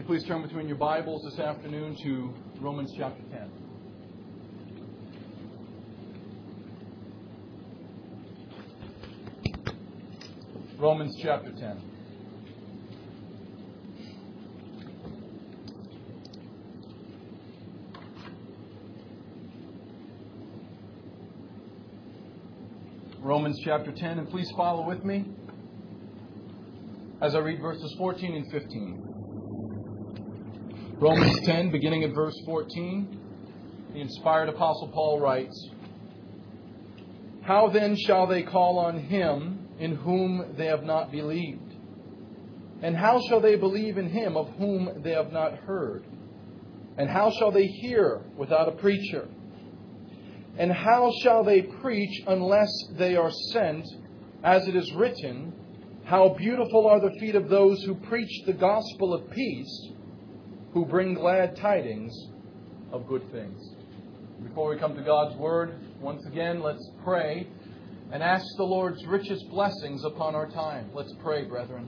you please turn between your Bibles this afternoon to Romans chapter 10. Romans chapter 10. Romans chapter 10, and please follow with me as I read verses 14 and 15. Romans 10, beginning at verse 14, the inspired Apostle Paul writes, "How then shall they call on him in whom they have not believed? And how shall they believe in him of whom they have not heard? And how shall they hear without a preacher? And how shall they preach unless they are sent? As it is written, how beautiful are the feet of those who preach the gospel of peace, who bring glad tidings of good things." Before we come to God's Word, once again, let's pray and ask the Lord's richest blessings upon our time. Let's pray, brethren.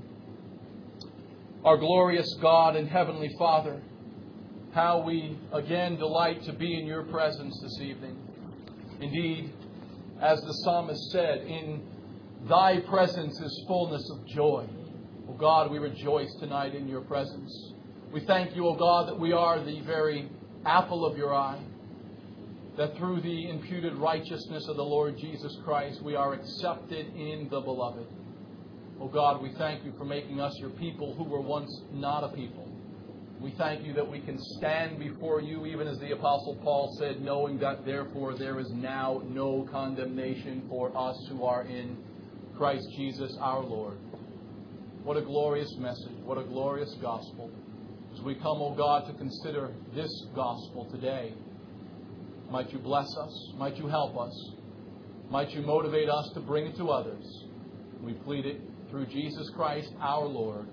Our glorious God and Heavenly Father, how we again delight to be in your presence this evening. Indeed, as the psalmist said, in thy presence is fullness of joy. O God, we rejoice tonight in your presence. We thank you, O God, that we are the very apple of your eye, that through the imputed righteousness of the Lord Jesus Christ, we are accepted in the Beloved. O God, we thank you for making us your people who were once not a people. We thank you that we can stand before you, even as the Apostle Paul said, knowing that therefore there is now no condemnation for us who are in Christ Jesus our Lord. What a glorious message. What a glorious gospel. As we come, O God, to consider this gospel today, might you bless us. Might you help us. Might you motivate us to bring it to others. We plead it through Jesus Christ our Lord.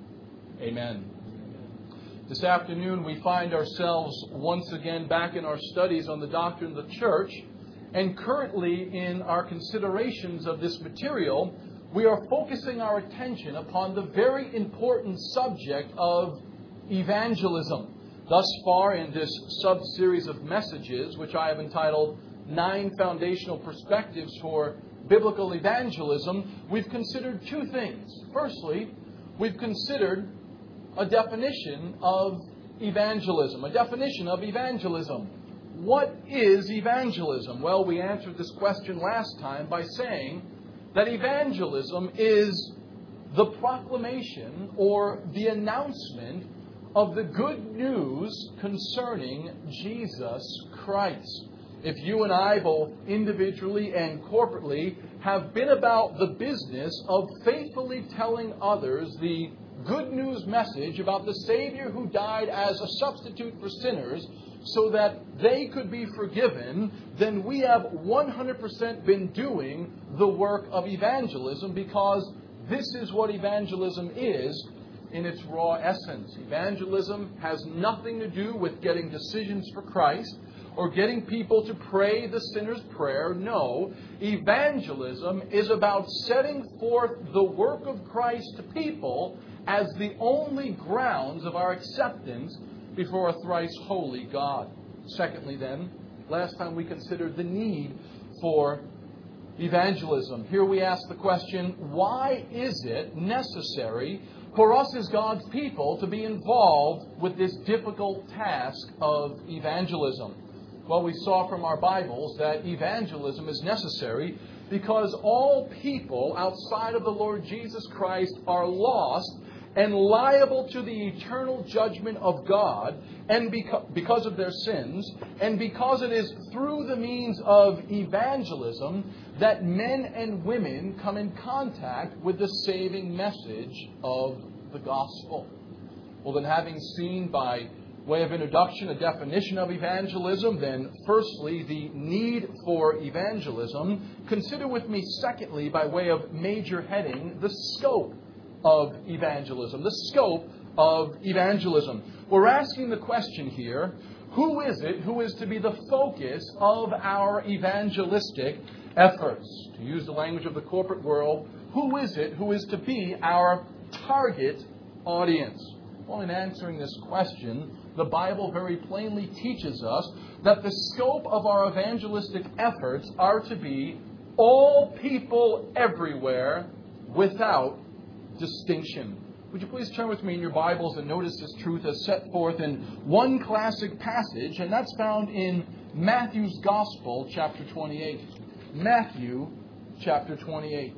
Amen. This afternoon we find ourselves once again back in our studies on the doctrine of the church, and currently in our considerations of this material, we are focusing our attention upon the very important subject of evangelism. Thus far in this sub-series of messages, which I have entitled 9 Foundational Perspectives for Biblical Evangelism, we've considered two things. Firstly, we've considered a definition of evangelism. A definition of evangelism. What is evangelism? Well, we answered this question last time by saying that evangelism is the proclamation or the announcement of the good news concerning Jesus Christ. If you and I, both individually and corporately, have been about the business of faithfully telling others the good news message about the Savior who died as a substitute for sinners so that they could be forgiven, then we have 100% been doing the work of evangelism, because this is what evangelism is in its raw essence. Evangelism has nothing to do with getting decisions for Christ or getting people to pray the sinner's prayer. No, evangelism is about setting forth the work of Christ to people as the only grounds of our acceptance before a thrice holy God. Secondly then, last time we considered the need for evangelism. Here we ask the question, why is it necessary for us as God's people to be involved with this difficult task of evangelism? Well, we saw from our Bibles that evangelism is necessary because all people outside of the Lord Jesus Christ are lost and liable to the eternal judgment of God, and because of their sins, and because it is through the means of evangelism that men and women come in contact with the saving message of the gospel. Well, then, having seen by way of introduction a definition of evangelism, then firstly, the need for evangelism, consider with me secondly, by way of major heading, the scope of evangelism. The scope of evangelism. We're asking the question here, who is it who is to be the focus of our evangelistic efforts? To use the language of the corporate world, who is it who is to be our target audience? Well, in answering this question, the Bible very plainly teaches us that the scope of our evangelistic efforts are to be all people everywhere without distinction. Would you please turn with me in your Bibles and notice this truth as set forth in one classic passage, and that's found in Matthew's Gospel, chapter 28. Matthew, chapter 28.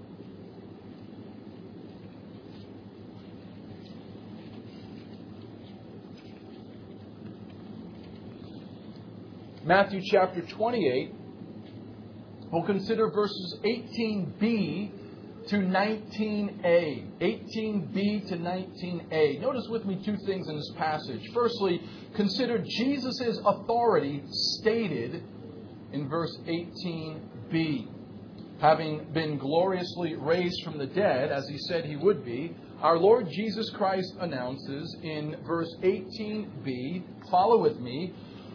Matthew chapter 28, we'll consider verses 18b to 19a. 18b to 19a. Notice with me two things in this passage. Firstly, consider Jesus' authority stated in verse 18b. Having been gloriously raised from the dead, as he said he would be, our Lord Jesus Christ announces in verse 18b, follow with me,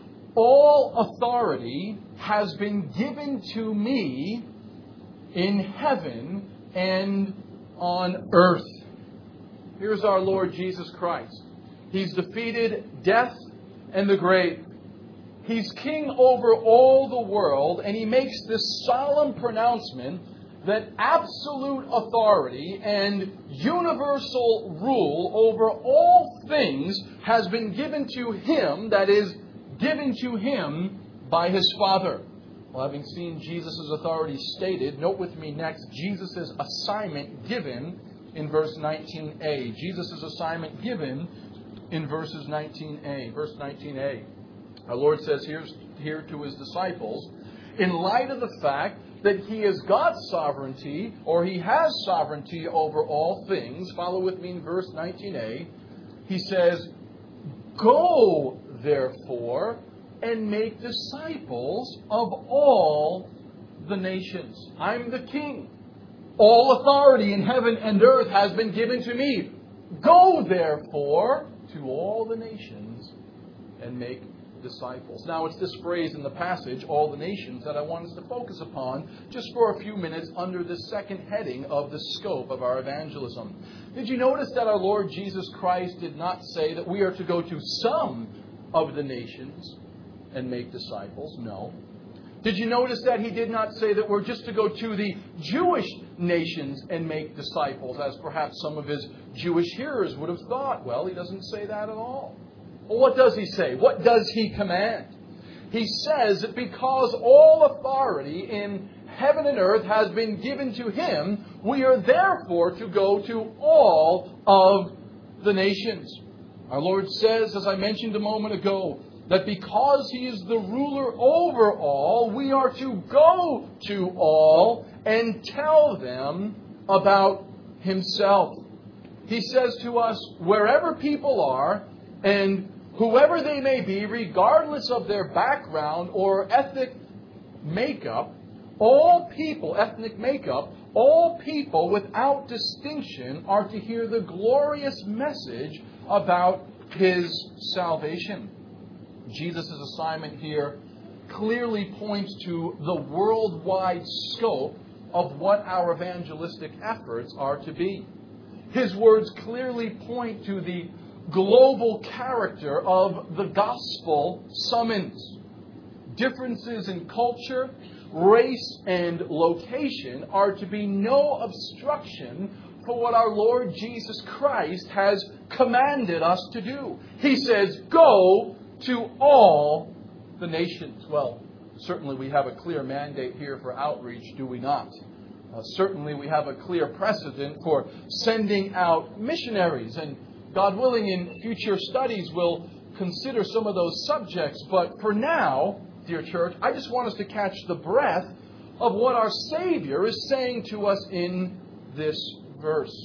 all authority has been given to me in heaven and on earth. Here's our Lord Jesus Christ. He's defeated death and the grave. He's king over all the world, and he makes this solemn pronouncement that absolute authority and universal rule over all things has been given to him, that is, given to him by his Father. Well, having seen Jesus' authority stated, note with me next Jesus' assignment given in verse 19a. Jesus' assignment given in verses 19a. Verse 19a. Our Lord says here to his disciples, in light of the fact that he is God's sovereignty, or he has sovereignty over all things, follow with me in verse 19a, he says, go, therefore, and make disciples of all the nations. I'm the king. All authority in heaven and earth has been given to me. Go, therefore, to all the nations and make disciples. Now, it's this phrase in the passage, all the nations, that I want us to focus upon just for a few minutes under the second heading of the scope of our evangelism. Did you notice that our Lord Jesus Christ did not say that we are to go to some of the nations and make disciples? No. Did you notice that he did not say that we're just to go to the Jewish nations and make disciples, as perhaps some of his Jewish hearers would have thought? Well, he doesn't say that at all. Well, what does he say? What does he command? He says that because all authority in heaven and earth has been given to him, we are therefore to go to all of the nations. Our Lord says, as I mentioned a moment ago, that because he is the ruler over all, we are to go to all and tell them about himself. He says to us, wherever people are, and whoever they may be, regardless of their background or ethnic makeup, all people without distinction are to hear the glorious message about his salvation. Jesus' assignment here clearly points to the worldwide scope of what our evangelistic efforts are to be. His words clearly point to the global character of the gospel summons. Differences in culture, race, and location are to be no obstruction for what our Lord Jesus Christ has commanded us to do. He says, go to all the nations. Well, certainly we have a clear mandate here for outreach, do we not? Certainly we have a clear precedent for sending out missionaries, and God willing, in future studies we'll consider some of those subjects. But for now, dear church, I just want us to catch the breath of what our Savior is saying to us in this verse.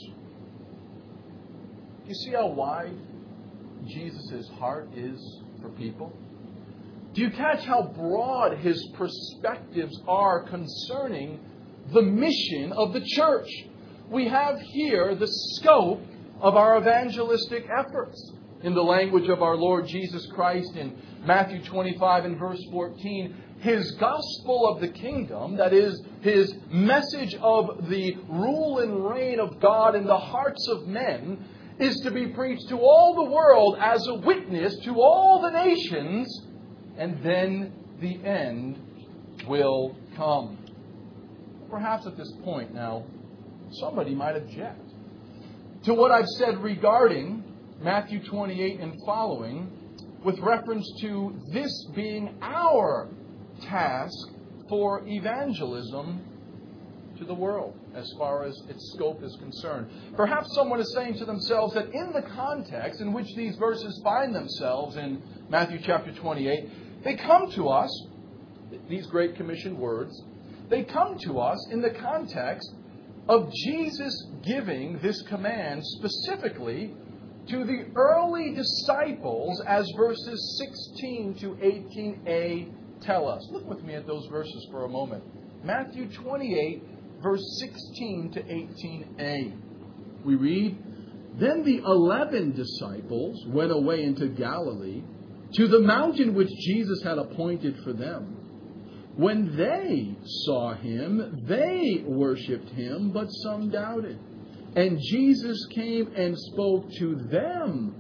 You see how wide Jesus' heart is for people? Do you catch how broad his perspectives are concerning the mission of the church? We have here the scope of our evangelistic efforts. In the language of our Lord Jesus Christ in Matthew 25 and verse 14, his gospel of the kingdom, that is, his message of the rule and reign of God in the hearts of men, is to be preached to all the world as a witness to all the nations, and then the end will come. Perhaps at this point now, somebody might object to what I've said regarding Matthew 28 and following, with reference to this being our task for evangelism to the world as far as its scope is concerned. Perhaps someone is saying to themselves that in the context in which these verses find themselves in Matthew chapter 28, they come to us, these Great Commission words, they come to us in the context of Jesus giving this command specifically to the early disciples, as verses 16 to 18a tell us. Look with me at those verses for a moment. Matthew 28, verse 16 to 18a. We read, "Then the 11 disciples went away into Galilee, to the mountain which Jesus had appointed for them. When they saw him, they worshipped him, but some doubted. And Jesus came and spoke to them,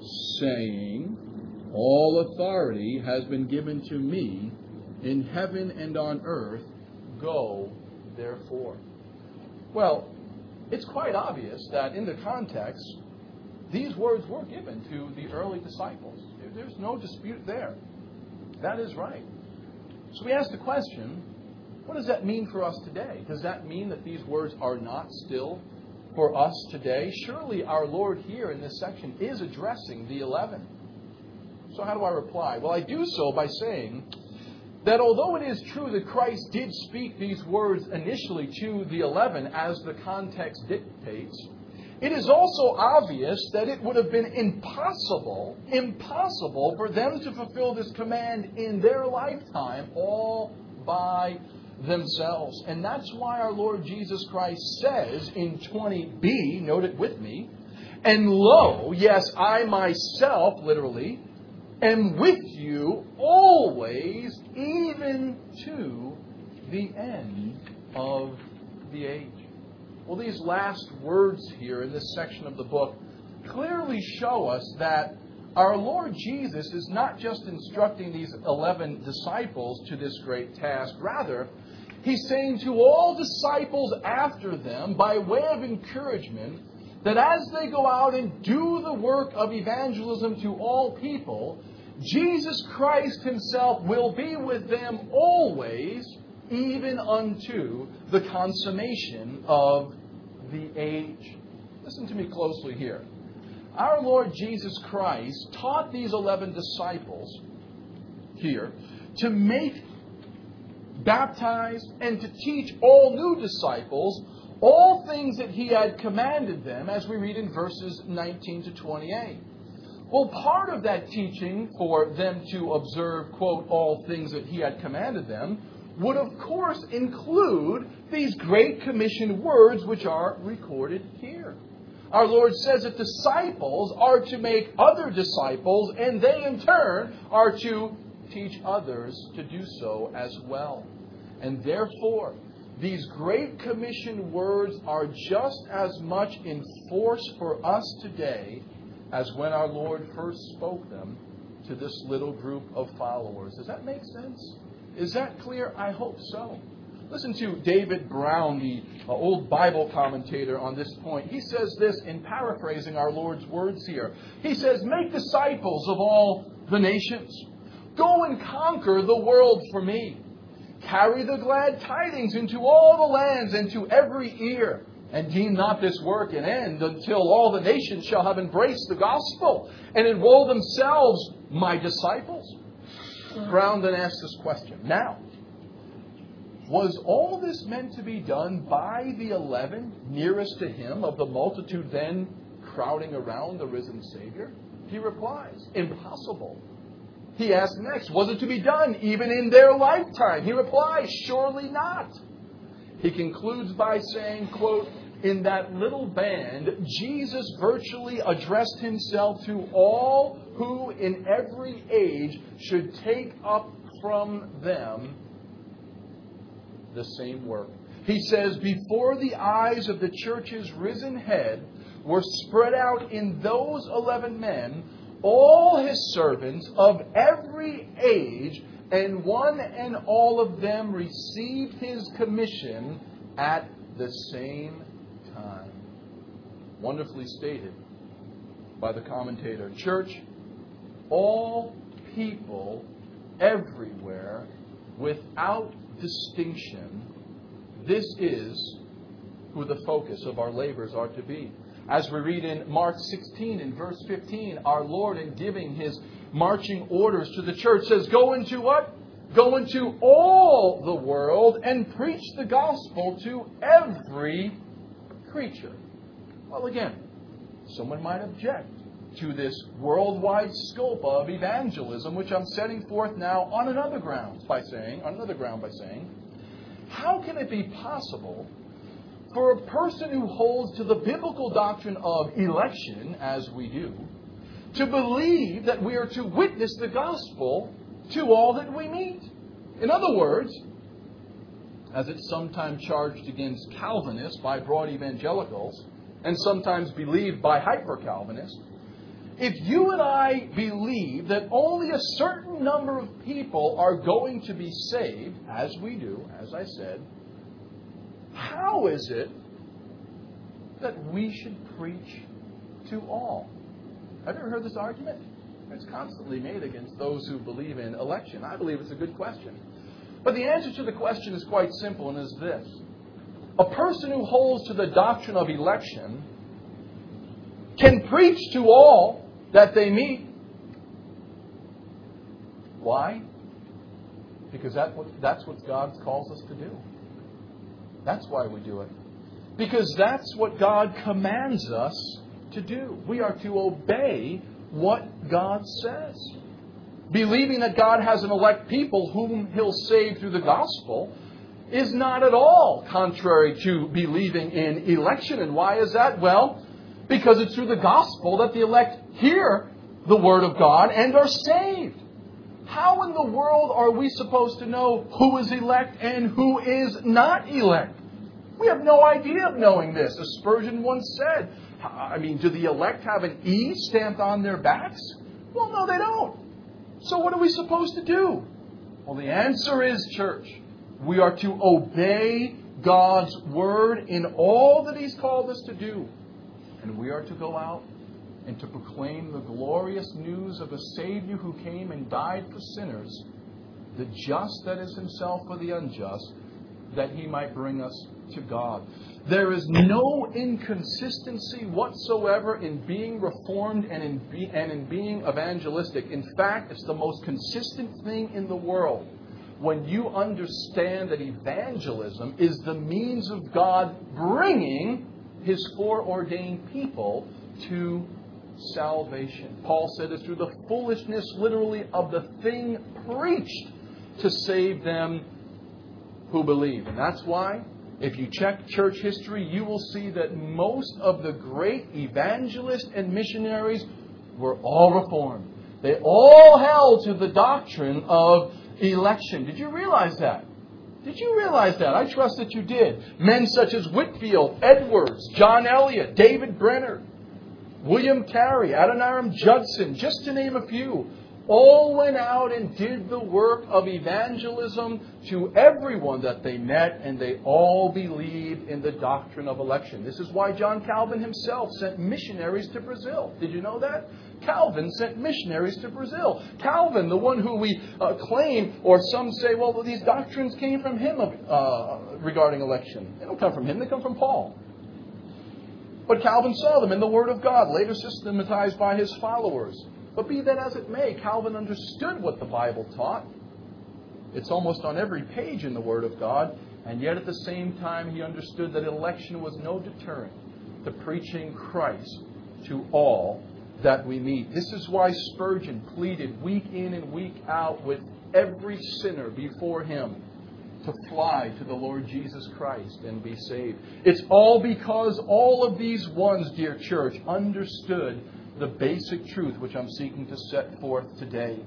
saying, 'All authority has been given to me in heaven and on earth. Go, therefore.'" Well, it's quite obvious that in the context, these words were given to the early disciples. There's no dispute there. That is right. So we ask the question, what does that mean for us today? Does that mean that these words are not still for us today? Surely our Lord here in this section is addressing the 11. So how do I reply? Well, I do so by saying that although it is true that Christ did speak these words initially to the 11 as the context dictates, it is also obvious that it would have been impossible for them to fulfill this command in their lifetime all by themselves. And that's why our Lord Jesus Christ says in 20b, note it with me, "And lo, yes, I myself," literally, "am with you always, even to the end of the age." Well, these last words here in this section of the book clearly show us that our Lord Jesus is not just instructing these 11 disciples to this great task. Rather, He's saying to all disciples after them, by way of encouragement, that as they go out and do the work of evangelism to all people, Jesus Christ Himself will be with them always, even unto the consummation of the age. Listen to me closely here. Our Lord Jesus Christ taught these 11 disciples here to make, baptize, and to teach all new disciples all things that He had commanded them, as we read in verses 19 to 28. Well, part of that teaching for them to observe, quote, all things that He had commanded them, would of course include these Great Commission words which are recorded here. Our Lord says that disciples are to make other disciples, and they in turn are to teach others to do so as well. And therefore, these Great Commission words are just as much in force for us today as when our Lord first spoke them to this little group of followers. Does that make sense? Is that clear? I hope so. Listen to David Brown, the old Bible commentator on this point. He says this in paraphrasing our Lord's words here. He says, "Make disciples of all the nations. Go and conquer the world for me. Carry the glad tidings into all the lands and to every ear. And deem not this work an end until all the nations shall have embraced the gospel and enroll themselves my disciples." Brown then asks this question. Now, was all this meant to be done by the 11 nearest to Him of the multitude then crowding around the risen Savior? He replies, impossible. He asks next, was it to be done even in their lifetime? He replies, surely not. He concludes by saying, quote, "In that little band, Jesus virtually addressed Himself to all who in every age should take up from them the same work." He says, before the eyes of the church's risen head, were spread out in those 11 men, all his servants of every age, and one and all of them received his commission at the same time. Wonderfully stated by the commentator. Church, all people everywhere, without distinction, this is who the focus of our labors are to be. As we read in Mark 16 in verse 15, our Lord, in giving His marching orders to the church, says, go into what? Go into all the world and preach the gospel to every creature. Well, again, someone might object to this worldwide scope of evangelism, which I'm setting forth now on another ground by saying, how can it be possible for a person who holds to the biblical doctrine of election, as we do, to believe that we are to witness the gospel to all that we meet? In other words, as it's sometimes charged against Calvinists by broad evangelicals, and sometimes believed by hyper-Calvinists, if you and I believe that only a certain number of people are going to be saved, as we do, as I said, how is it that we should preach to all? Have you ever heard this argument? It's constantly made against those who believe in election. I believe it's a good question. But the answer to the question is quite simple, and is this. A person who holds to the doctrine of election can preach to all that they meet. Why? Because that's what God calls us to do. That's why we do it. Because that's what God commands us to do. We are to obey what God says. Believing that God has an elect people whom He'll save through the gospel is not at all contrary to believing in election. And why is that? Well, because it's through the gospel that the elect hear the Word of God and are saved. How in the world are we supposed to know who is elect and who is not elect? We have no idea of knowing this. As Spurgeon once said, do the elect have an E stamped on their backs? Well, no, they don't. So what are we supposed to do? Well, the answer is, church, we are to obey God's Word in all that He's called us to do. And we are to go out and to proclaim the glorious news of a Savior who came and died for sinners, the just, that is Himself, for the unjust, that He might bring us to God. There is no inconsistency whatsoever in being reformed and in being evangelistic. In fact, it's the most consistent thing in the world when you understand that evangelism is the means of God bringing His foreordained people to salvation. Paul said it's through the foolishness, literally, of the thing preached to save them who believe. And that's why, if you check church history, you will see that most of the great evangelists and missionaries were all Reformed. They all held to the doctrine of election. Did you realize that? Did you realize that? I trust that you did. Men such as Whitefield, Edwards, John Eliot, David Brenner, William Carey, Adoniram Judson, just to name a few, all went out and did the work of evangelism to everyone that they met, and they all believed in the doctrine of election. This is why John Calvin himself sent missionaries to Brazil. Did you know that? Calvin sent missionaries to Brazil. Calvin, the one who we claim, or some say, well, these doctrines came from him regarding election. They don't come from him, they come from Paul. But Calvin saw them in the Word of God, later systematized by his followers. But be that as it may, Calvin understood what the Bible taught. It's almost on every page in the Word of God. And yet at the same time, he understood that election was no deterrent to preaching Christ to all that we meet. This is why Spurgeon pleaded week in and week out with every sinner before him to fly to the Lord Jesus Christ and be saved. It's all because all of these ones, dear church, understood the basic truth which I'm seeking to set forth today.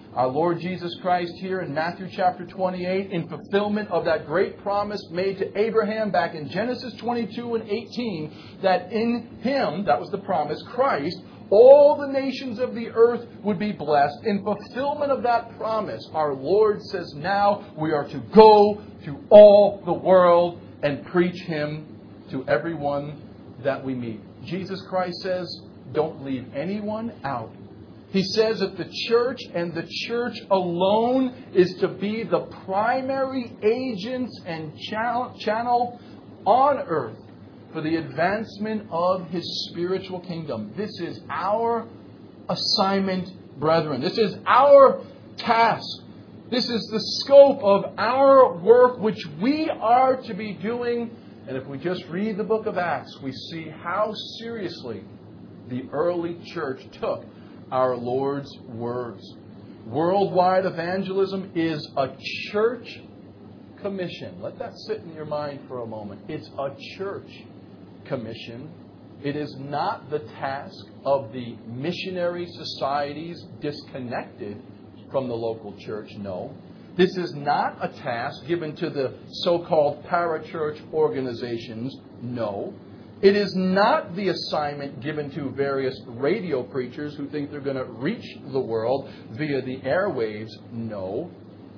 Our Lord Jesus Christ here in Matthew chapter 28, in fulfillment of that great promise made to Abraham back in Genesis 22 and 18, that in Him, that was the promise, Christ, all the nations of the earth would be blessed. In fulfillment of that promise, our Lord says now we are to go to all the world and preach Him to everyone that we meet. Jesus Christ says, don't leave anyone out. He says that the church and the church alone is to be the primary agents and channel on earth for the advancement of His spiritual kingdom. This is our assignment, brethren. This is our task. This is the scope of our work which we are to be doing. And if we just read the book of Acts, we see how seriously the early church took our Lord's words. Worldwide evangelism is a church commission. Let that sit in your mind for a moment. It's a church commission. It is not the task of the missionary societies disconnected from the local church. No. This is not a task given to the so-called parachurch organizations. No. It is not the assignment given to various radio preachers who think they're going to reach the world via the airwaves. No.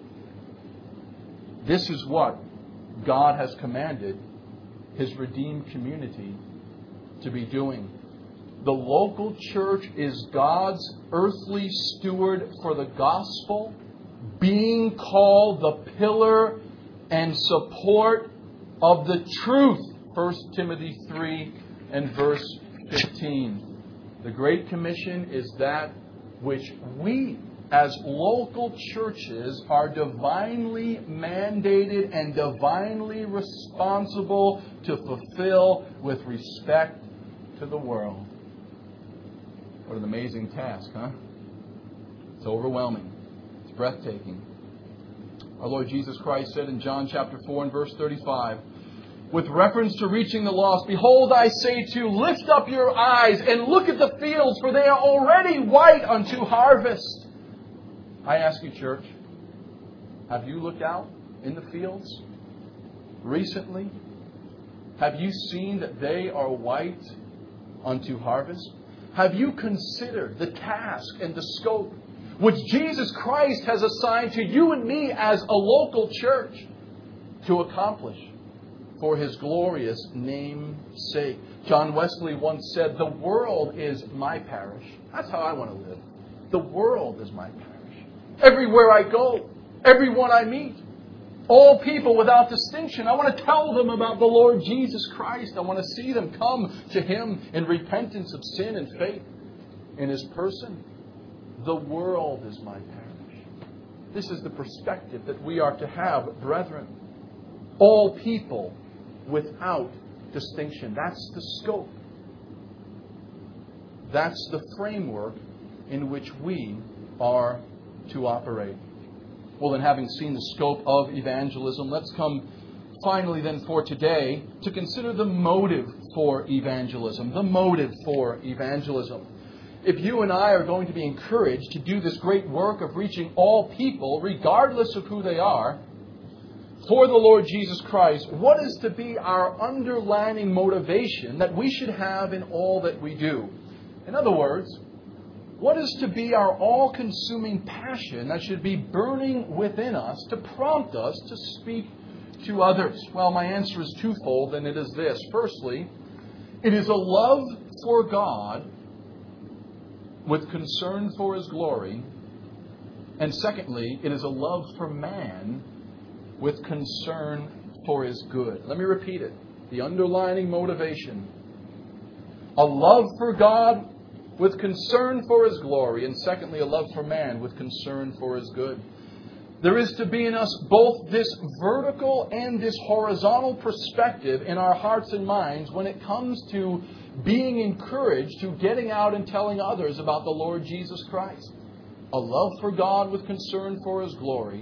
This is what God has commanded His redeemed community to be doing. The local church is God's earthly steward for the gospel, being called the pillar and support of the truth. 1 Timothy 3 and verse 15. The Great Commission is that which we as local churches are divinely mandated and divinely responsible to fulfill with respect to the world. What an amazing task, huh? It's overwhelming. It's breathtaking. Our Lord Jesus Christ said in John chapter 4 and verse 35, with reference to reaching the lost, behold, I say to you, lift up your eyes and look at the fields, for they are already white unto harvest. I ask you, church, have you looked out in the fields recently? Have you seen that they are white unto harvest? Have you considered the task and the scope which Jesus Christ has assigned to you and me as a local church to accomplish for His glorious name's sake? John Wesley once said, the world is my parish. That's how I want to live. The world is my parish. Everywhere I go, everyone I meet, all people without distinction, I want to tell them about the Lord Jesus Christ. I want to see them come to Him in repentance of sin and faith in His person. The world is my parish. This is the perspective that we are to have, brethren. All people without distinction. That's the scope. That's the framework in which we are to operate. Well, then, having seen the scope of evangelism, let's come finally then for today to consider the motive for evangelism. The motive for evangelism. If you and I are going to be encouraged to do this great work of reaching all people, regardless of who they are, for the Lord Jesus Christ, what is to be our underlying motivation that we should have in all that we do? In other words, what is to be our all-consuming passion that should be burning within us to prompt us to speak to others? Well, my answer is twofold, and it is this. Firstly, it is a love for God with concern for His glory. And secondly, it is a love for man with concern for His good. Let me repeat it. The underlying motivation. A love for God with concern for His glory. And secondly, a love for man with concern for His good. There is to be in us both this vertical and this horizontal perspective in our hearts and minds when it comes to being encouraged to getting out and telling others about the Lord Jesus Christ. A love for God with concern for His glory,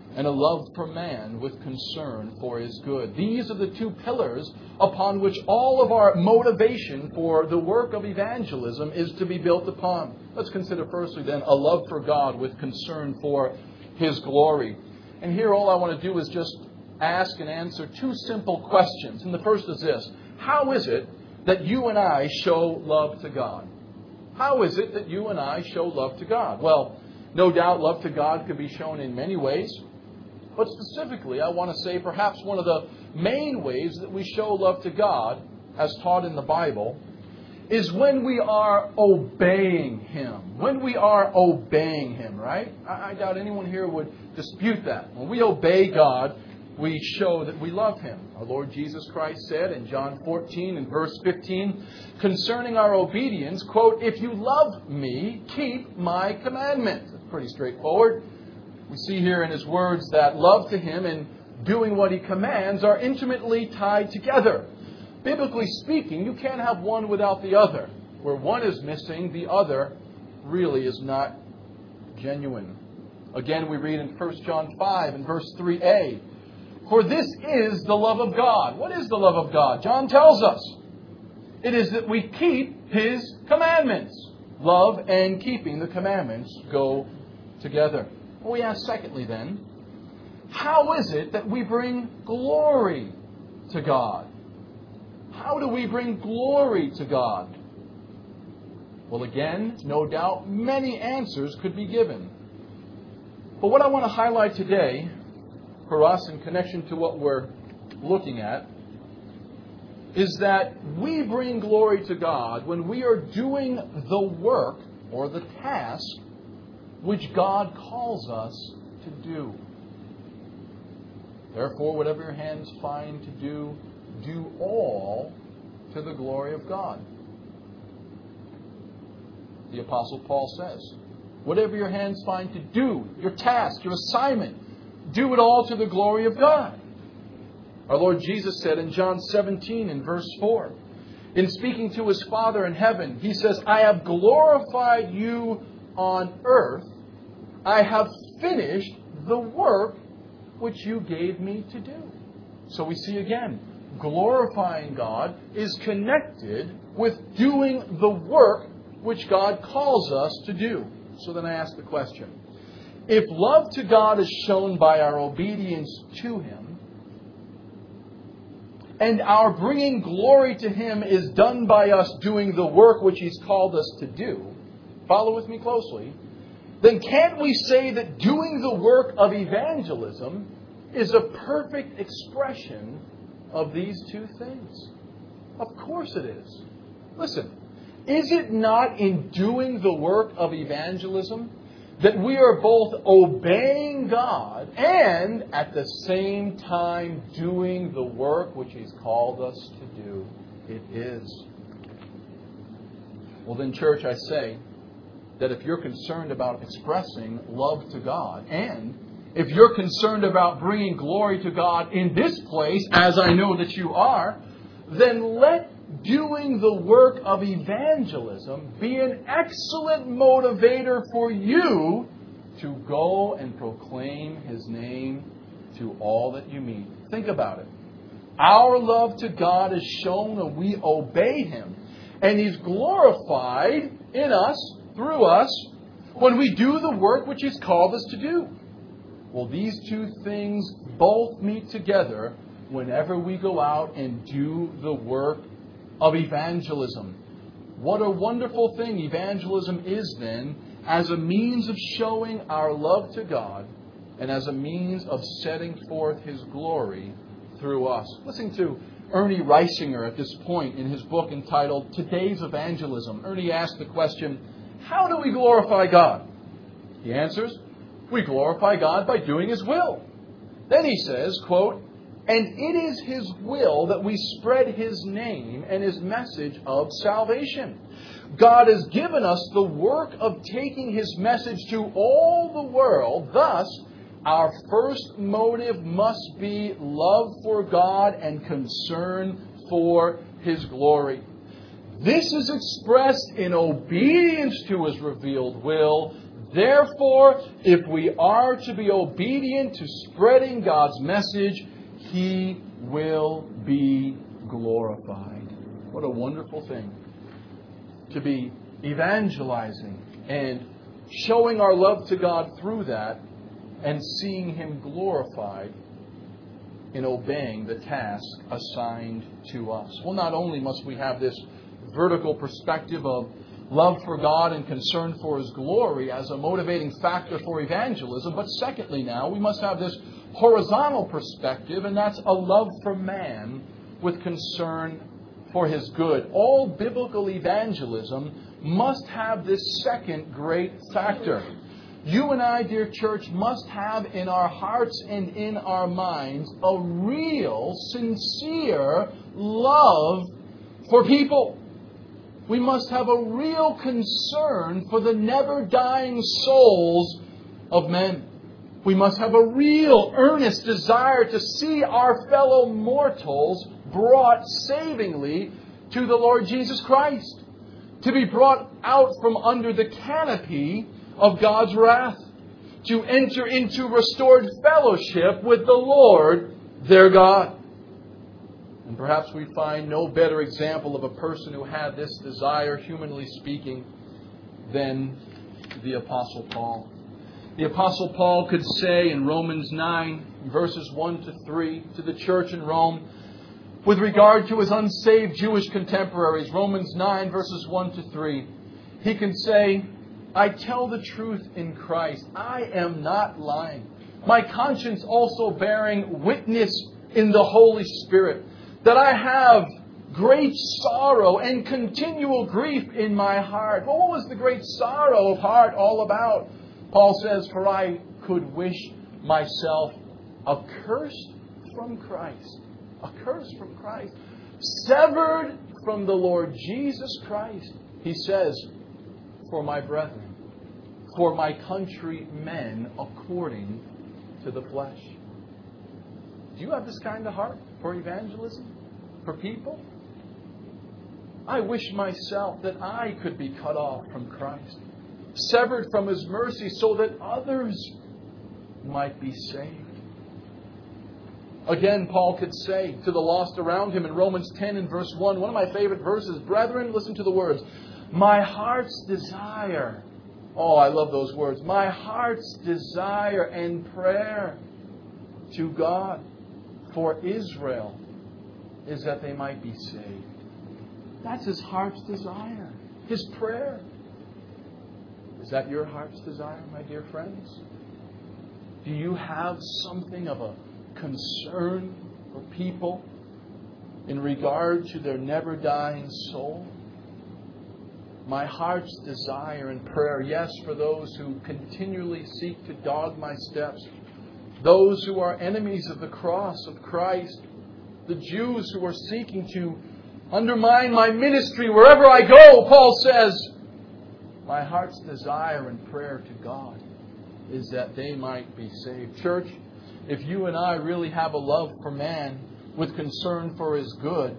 and a love for man with concern for his good. These are the two pillars upon which all of our motivation for the work of evangelism is to be built upon. Let's consider firstly then a love for God with concern for his glory. And here all I want to do is just ask and answer two simple questions. And the first is this: how is it that you and I show love to God? How is it that you and I show love to God? Well, no doubt love to God could be shown in many ways. But specifically, I want to say perhaps one of the main ways that we show love to God, as taught in the Bible, is when we are obeying Him. When we are obeying Him, right? I doubt anyone here would dispute that. When we obey God, we show that we love Him. Our Lord Jesus Christ said in John 14 and verse 15, concerning our obedience, quote, "If you love me, keep my commandments." It's pretty straightforward. We see here in His words that love to Him and doing what He commands are intimately tied together. Biblically speaking, you can't have one without the other. Where one is missing, the other really is not genuine. Again, we read in 1 John 5 and verse 3a, "For this is the love of God." What is the love of God? John tells us. It is that we keep His commandments. Love and keeping the commandments go together. Well, we ask secondly then, how is it that we bring glory to God? How do we bring glory to God? Well, again, no doubt many answers could be given. But what I want to highlight today for us in connection to what we're looking at is that we bring glory to God when we are doing the work or the task which God calls us to do. Therefore, whatever your hands find to do, do all to the glory of God. The Apostle Paul says, whatever your hands find to do, your task, your assignment, do it all to the glory of God. Our Lord Jesus said in John 17 and verse 4, in speaking to His Father in heaven, He says, I have glorified you on earth. I have finished the work which you gave me to do. So we see again, glorifying God is connected with doing the work which God calls us to do. So then I ask the question, if love to God is shown by our obedience to Him, and our bringing glory to Him is done by us doing the work which He's called us to do, follow with me closely, then can't we say that doing the work of evangelism is a perfect expression of these two things? Of course it is. Listen, is it not in doing the work of evangelism that we are both obeying God and at the same time doing the work which He's called us to do? It is. Well then, church, I say that if you're concerned about expressing love to God, and if you're concerned about bringing glory to God in this place, as I know that you are, then let doing the work of evangelism be an excellent motivator for you to go and proclaim His name to all that you meet. Think about it. Our love to God is shown when we obey Him, and He's glorified in us, through us, when we do the work which He's called us to do. Well, these two things both meet together whenever we go out and do the work of evangelism. What a wonderful thing evangelism is then, as a means of showing our love to God and as a means of setting forth His glory through us. Listen to Ernie Reisinger at this point in his book entitled Today's Evangelism. Ernie asked the question, how do we glorify God? He answers, we glorify God by doing His will. Then he says, quote, and it is His will that we spread His name and His message of salvation. God has given us the work of taking His message to all the world. Thus, our first motive must be love for God and concern for His glory. This is expressed in obedience to His revealed will, Therefore, if we are to be obedient to spreading God's message, He will be glorified. What a wonderful thing to be evangelizing and showing our love to God through that and seeing Him glorified in obeying the task assigned to us. Well, not only must we have this vertical perspective of love for God and concern for His glory as a motivating factor for evangelism, but secondly now, we must have this horizontal perspective, and that's a love for man with concern for his good. All biblical evangelism must have this second great factor. You and I, dear church, must have in our hearts and in our minds a real, sincere love for people. We must have a real concern for the never-dying souls of men. We must have a real, earnest desire to see our fellow mortals brought savingly to the Lord Jesus Christ, to be brought out from under the canopy of God's wrath, to enter into restored fellowship with the Lord, their God. And perhaps we find no better example of a person who had this desire, humanly speaking, than the Apostle Paul. The Apostle Paul could say in Romans 9, verses 1 to 3, to the church in Rome, with regard to his unsaved Jewish contemporaries, Romans 9, verses 1 to 3, he can say, I tell the truth in Christ. I am not lying. My conscience also bearing witness in the Holy Spirit, that I have great sorrow and continual grief in my heart. Well, what was the great sorrow of heart all about? Paul says, for I could wish myself accursed from Christ. Accursed from Christ. Severed from the Lord Jesus Christ. He says, for my brethren, for my countrymen according to the flesh. Do you have this kind of heart for evangelism? For people? I wish myself that I could be cut off from Christ, severed from His mercy so that others might be saved. Again, Paul could say to the lost around him in Romans 10 and verse 1, one of my favorite verses, brethren, listen to the words, my heart's desire. Oh, I love those words. My heart's desire and prayer to God for Israel is that they might be saved. That's his heart's desire, his prayer. Is that your heart's desire, my dear friends? Do you have something of a concern for people in regard to their never-dying soul? My heart's desire and prayer, yes, for those who continually seek to dog my steps, those who are enemies of the cross of Christ, the Jews who are seeking to undermine my ministry wherever I go, Paul says, my heart's desire and prayer to God is that they might be saved. Church, if you and I really have a love for man with concern for his good,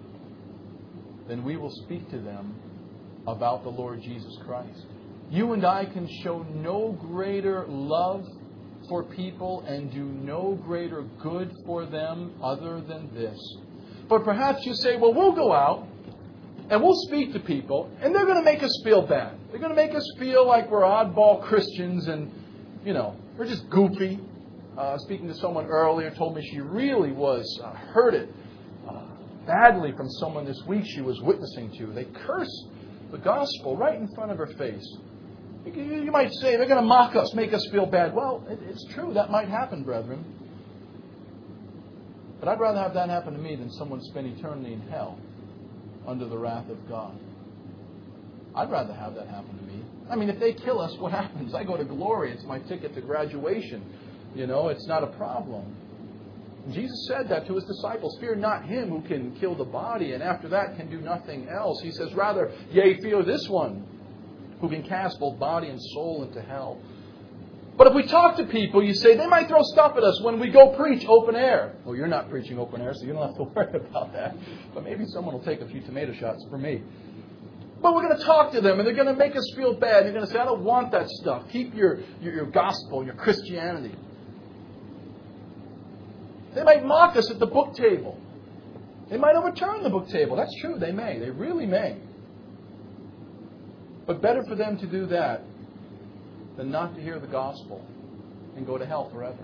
then we will speak to them about the Lord Jesus Christ. You and I can show no greater love for people and do no greater good for them other than this. But perhaps you say, well, we'll go out and we'll speak to people and they're going to make us feel bad. They're going to make us feel like we're oddball Christians and, we're just goofy. Speaking to someone earlier, told me she really was hurted badly from someone this week she was witnessing to. They cursed the gospel right in front of her face. You might say, they're going to mock us, make us feel bad. Well, it's true. That might happen, brethren. But I'd rather have that happen to me than someone spend eternity in hell under the wrath of God. I'd rather have that happen to me. I mean, if they kill us, what happens? I go to glory. It's my ticket to graduation. It's not a problem. And Jesus said that to His disciples. Fear not him who can kill the body and after that can do nothing else. He says, rather, yea, fear this one who can cast both body and soul into hell. But if we talk to people, you say, they might throw stuff at us when we go preach open air. Well, you're not preaching open air, so you don't have to worry about that. But maybe someone will take a few tomato shots for me. But we're going to talk to them and they're going to make us feel bad. They're going to say, I don't want that stuff. Keep your gospel, your Christianity. They might mock us at the book table. They might overturn the book table. That's true. They may. They really may. But better for them to do that than not to hear the gospel and go to hell forever.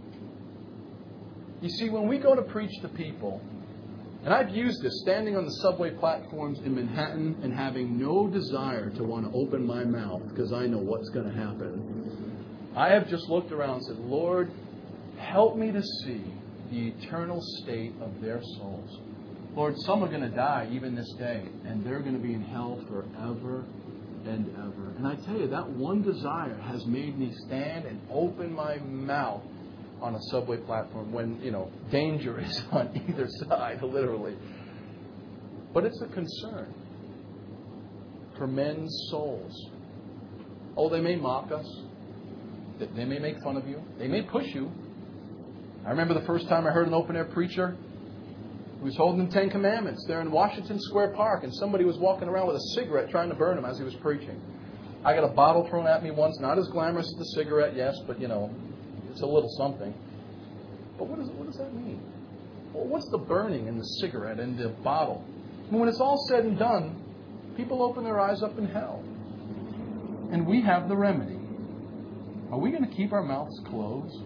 You see, when we go to preach to people, and I've used this standing on the subway platforms in Manhattan and having no desire to want to open my mouth because I know what's going to happen. I have just looked around and said, Lord, help me to see the eternal state of their souls. Lord, some are going to die even this day, and they're going to be in hell forever and ever. And I tell you, that one desire has made me stand and open my mouth on a subway platform when, danger is on either side, literally. But it's a concern for men's souls. Oh, they may mock us. They may make fun of you. They may push you. I remember the first time I heard an open-air preacher who was holding the Ten Commandments there in Washington Square Park, and somebody was walking around with a cigarette trying to burn him as he was preaching. I got a bottle thrown at me once, not as glamorous as the cigarette, yes, but, it's a little something. But what does that mean? Well, what's the burning in the cigarette and the bottle? When it's all said and done, people open their eyes up in hell. And we have the remedy. Are we going to keep our mouths closed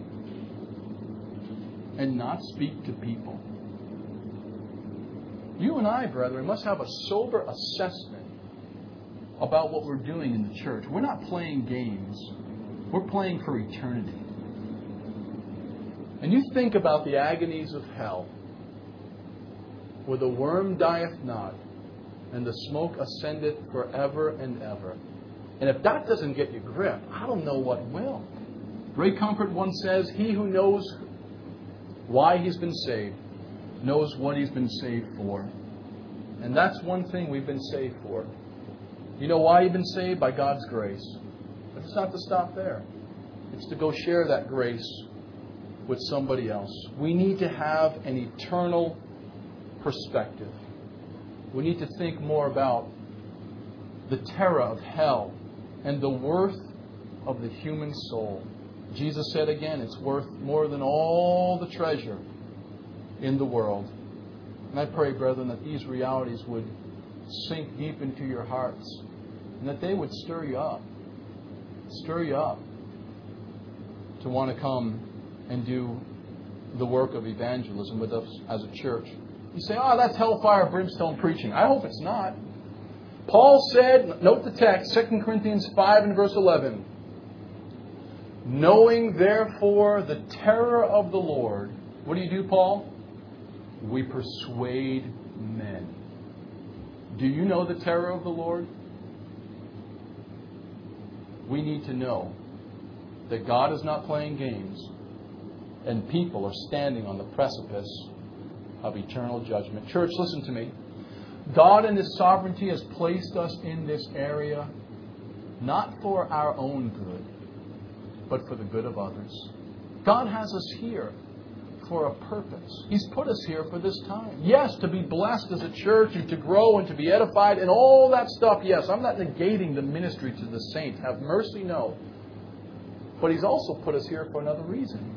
and not speak to people? You and I, brethren, must have a sober assessment about what we're doing in the church. We're not playing games. We're playing for eternity. And you think about the agonies of hell, where the worm dieth not, and the smoke ascendeth forever and ever. And if that doesn't get you gripped, I don't know what will. Ray Comfort once says, he who knows why he's been saved knows what he's been saved for. And that's one thing we've been saved for. You know why you've been saved? By God's grace. But it's not to stop there. It's to go share that grace with somebody else. We need to have an eternal perspective. We need to think more about the terror of hell and the worth of the human soul. Jesus said again, it's worth more than all the treasure in the world. And I pray, brethren, that these realities would sink deep into your hearts and that they would stir you up to want to come and do the work of evangelism with us as a church. You say, that's hellfire, brimstone preaching. I hope it's not. Paul said, note the text, 2 Corinthians 5 and verse 11. Knowing therefore the terror of the Lord, what do, Paul? We persuade men. Do you know the terror of the Lord? We need to know that God is not playing games and people are standing on the precipice of eternal judgment. Church, listen to me. God in His sovereignty has placed us in this area not for our own good, but for the good of others. God has us here for a purpose. He's put us here for this time. Yes, to be blessed as a church and to grow and to be edified and all that stuff. Yes, I'm not negating the ministry to the saints. Have mercy, no. But He's also put us here for another reason.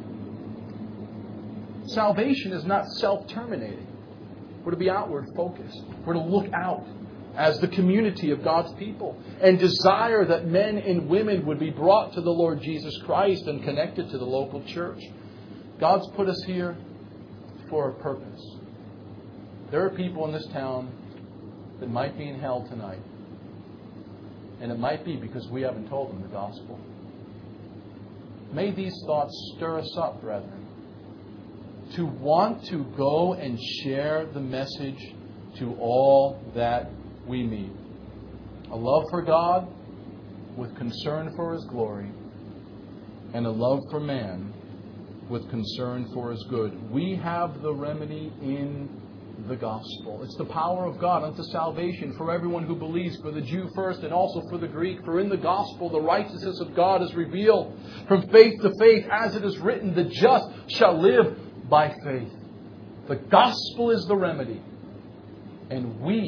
Salvation is not self-terminating. We're to be outward focused. We're to look out as the community of God's people and desire that men and women would be brought to the Lord Jesus Christ and connected to the local church. God's put us here for a purpose. There are people in this town that might be in hell tonight. And it might be because we haven't told them the gospel. May these thoughts stir us up, brethren, to want to go and share the message to all that we meet. A love for God with concern for His glory, and a love for man with concern for His good. We have the remedy in the gospel. It's the power of God unto salvation for everyone who believes, for the Jew first and also for the Greek. For in the gospel the righteousness of God is revealed from faith to faith, as it is written, the just shall live by faith. The gospel is the remedy. And we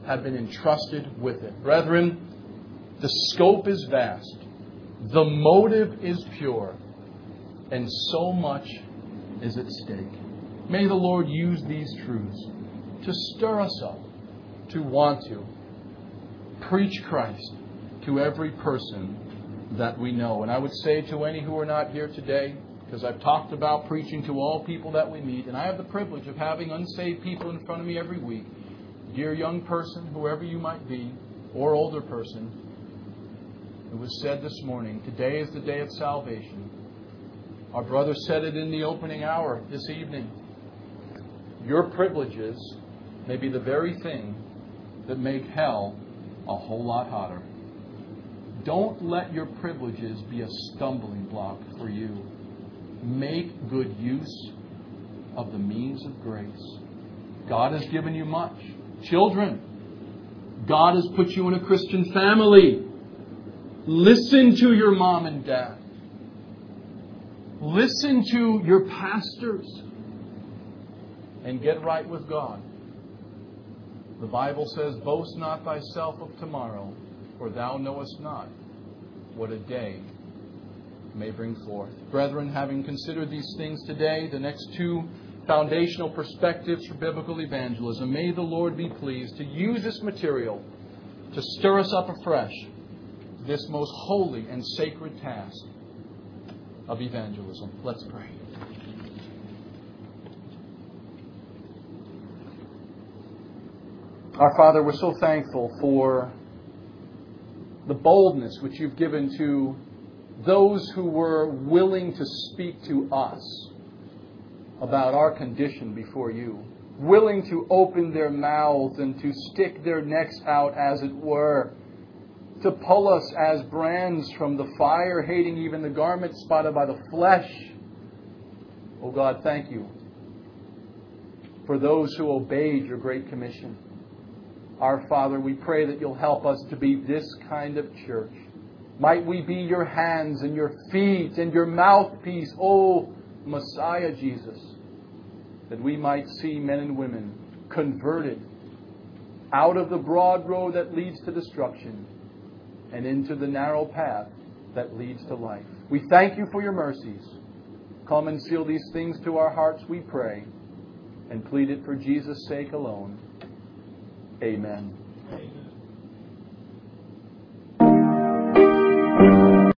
have been entrusted with it. Brethren, the scope is vast. The motive is pure. And so much is at stake. May the Lord use these truths to stir us up to want to preach Christ to every person that we know. And I would say to any who are not here today, because I've talked about preaching to all people that we meet, and I have the privilege of having unsaved people in front of me every week. Dear young person, whoever you might be, or older person, it was said this morning, today is the day of salvation. Our brother said it in the opening hour this evening. Your privileges may be the very thing that make hell a whole lot hotter. Don't let your privileges be a stumbling block for you. Make good use of the means of grace. God has given you much. Children, God has put you in a Christian family. Listen to your mom and dad. Listen to your pastors. And get right with God. The Bible says, boast not thyself of tomorrow, for thou knowest not what a day may bring forth. Brethren, having considered these things today, the next two foundational perspectives for biblical evangelism, may the Lord be pleased to use this material to stir us up afresh this most holy and sacred task of evangelism. Let's pray. Our Father, we're so thankful for the boldness which you've given to those who were willing to speak to us about our condition before you, willing to open their mouths and to stick their necks out, as it were, to pull us as brands from the fire, hating even the garment spotted by the flesh. Oh God, thank you for those who obeyed your great commission. Our Father, we pray that you'll help us to be this kind of church. Might we be your hands and your feet and your mouthpiece, O Messiah Jesus, that we might see men and women converted out of the broad road that leads to destruction and into the narrow path that leads to life. We thank you for your mercies. Come and seal these things to our hearts, we pray, and plead it for Jesus' sake alone. Amen. Amen.